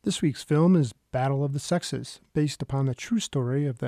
This week's film is Battle of the Sexes, based upon the true story of the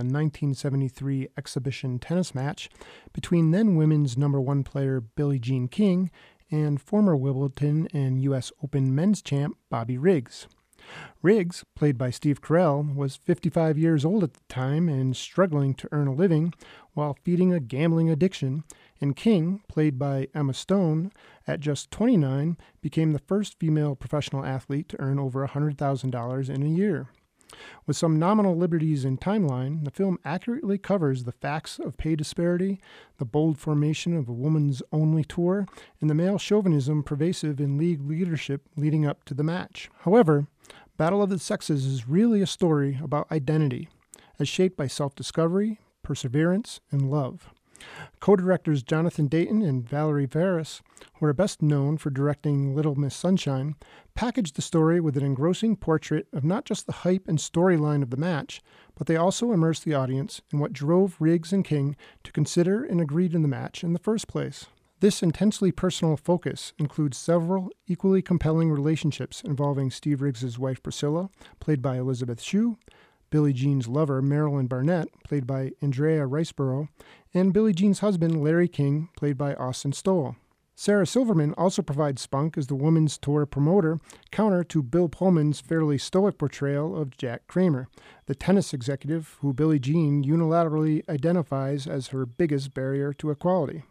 1973 exhibition tennis match between then women's number one player Billie Jean King and former Wimbledon and U.S. Open men's champ Bobby Riggs. Riggs, played by Steve Carell, was 55 years old at the time and struggling to earn a living while feeding a gambling addiction, and King, played by Emma Stone, at just 29, became the first female professional athlete to earn over $100,000 in a year. With some nominal liberties in timeline, the film accurately covers the facts of pay disparity, the bold formation of a woman's only tour, and the male chauvinism pervasive in league leadership leading up to the match. However, Battle of the Sexes is really a story about identity, as shaped by self-discovery, perseverance, and love. Co-directors Jonathan Dayton and Valerie Faris, who are best known for directing Little Miss Sunshine, packaged the story with an engrossing portrait of not just the hype and storyline of the match, but they also immersed the audience in what drove Riggs and King to consider and agree to the match in the first place. This intensely personal focus includes several equally compelling relationships involving Steve Riggs' wife Priscilla, played by Elizabeth Shue, Billie Jean's lover Marilyn Barnett, played by Andrea Riseborough, and Billie Jean's husband Larry King, played by Austin Stoll. Sarah Silverman also provides spunk as the women's tour promoter, counter to Bill Pullman's fairly stoic portrayal of Jack Kramer, the tennis executive who Billie Jean unilaterally identifies as her biggest barrier to equality.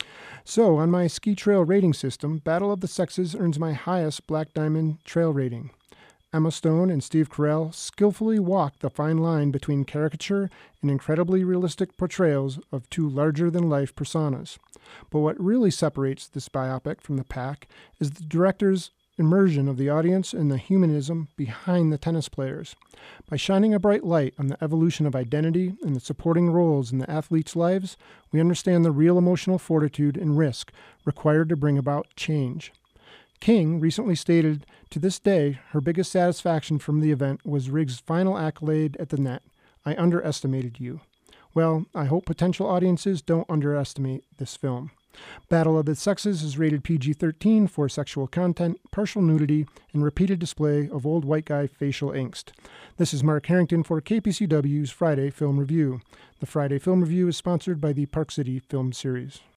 So, on my ski trail rating system, Battle of the Sexes earns my highest Black Diamond trail rating. Emma Stone and Steve Carell skillfully walk the fine line between caricature and incredibly realistic portrayals of two larger-than-life personas. But what really separates this biopic from the pack is the director's immersion of the audience and the humanism behind the tennis players. By shining a bright light on the evolution of identity and the supporting roles in the athletes' lives, we understand the real emotional fortitude and risk required to bring about change. King recently stated, "To this day, her biggest satisfaction from the event was Riggs' final accolade at the net. I underestimated you." Well, I hope potential audiences don't underestimate this film. Battle of the Sexes is rated PG-13 for sexual content, partial nudity, and repeated display of old white guy facial angst. This is Mark Harrington for KPCW's Friday Film Review. The Friday Film Review is sponsored by the Park City Film Series.